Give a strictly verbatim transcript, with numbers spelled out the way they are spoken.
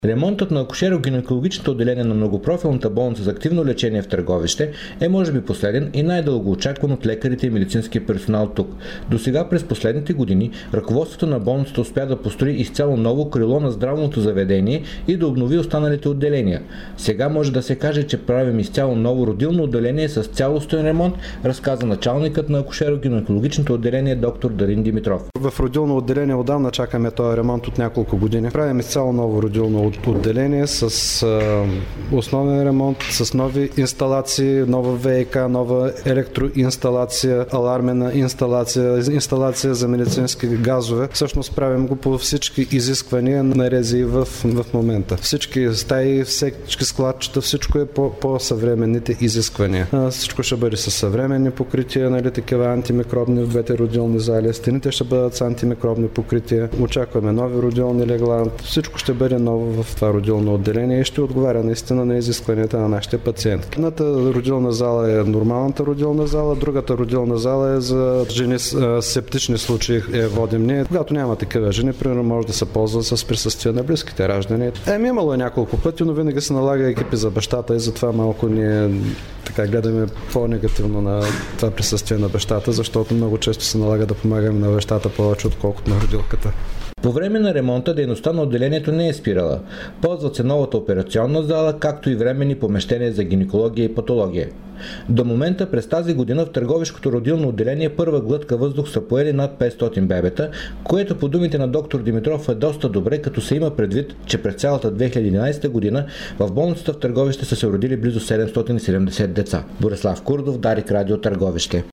Ремонтът на акушеро-гинекологичното отделение на многопрофилната болница за активно лечение в Търговище е може би последен и най-дълго очакван от лекарите и медицинския персонал тук. Досега през последните години ръководството на болницата успя да построи изцяло ново крило на здравното заведение и да обнови останалите отделения. Сега може да се каже, че правим изцяло ново родилно отделение с цялостен ремонт, разказа началникът на акушеро-гинекологичното отделение доктор Дарин Димитров. В родилно отделение отдавна чакаме този ремонт от няколко години. Правим изцяло ново родилно отделение с а, основен ремонт, с нови инсталации, нова ВИК, нова електроинсталация, алармена инсталация, инсталация за медицински газове. Всъщност правим го по всички изисквания на РЗИ в, в момента. Всички стаи, всички складчета, всичко е по, по съвременните изисквания. А, всичко ще бъде със съвременни покрития, нали, такива антимикробни в двете родилни зали. Стените ще бъдат с антимикробни покрития. Очакваме нови родилни легла. Всичко ще бъде ново в това родилно отделение и ще отговаря наистина на изискванията на нашите пациентки. Едната родилна зала е нормалната родилна зала, другата родилна зала е за жени с септични случаи е водим ние. Когато няма такива жени, примерно може да се ползва с присъствие на близките раждани. Еми имало е няколко пъти, но винаги се налага екипи за бащата и затова малко ние така гледаме по-негативно на това присъствие на бащата, защото много често се налага да помагаме на бащата повече, отколкото на родилката. По време на ремонта дейността на отделението не е спирала. Ползват се новата операционна зала, както и временни помещения за гинекология и патология. До момента през тази година в Търговишкото родилно отделение първа глътка въздух са поели над петстотин бебета, което по думите на доктор Димитров е доста добре, като се има предвид, че през цялата две хиляди и единадесета година в болницата в Търговище са се родили близо седемстотин и седемдесет деца. Борислав Курдов, Дарик Радио, Търговище.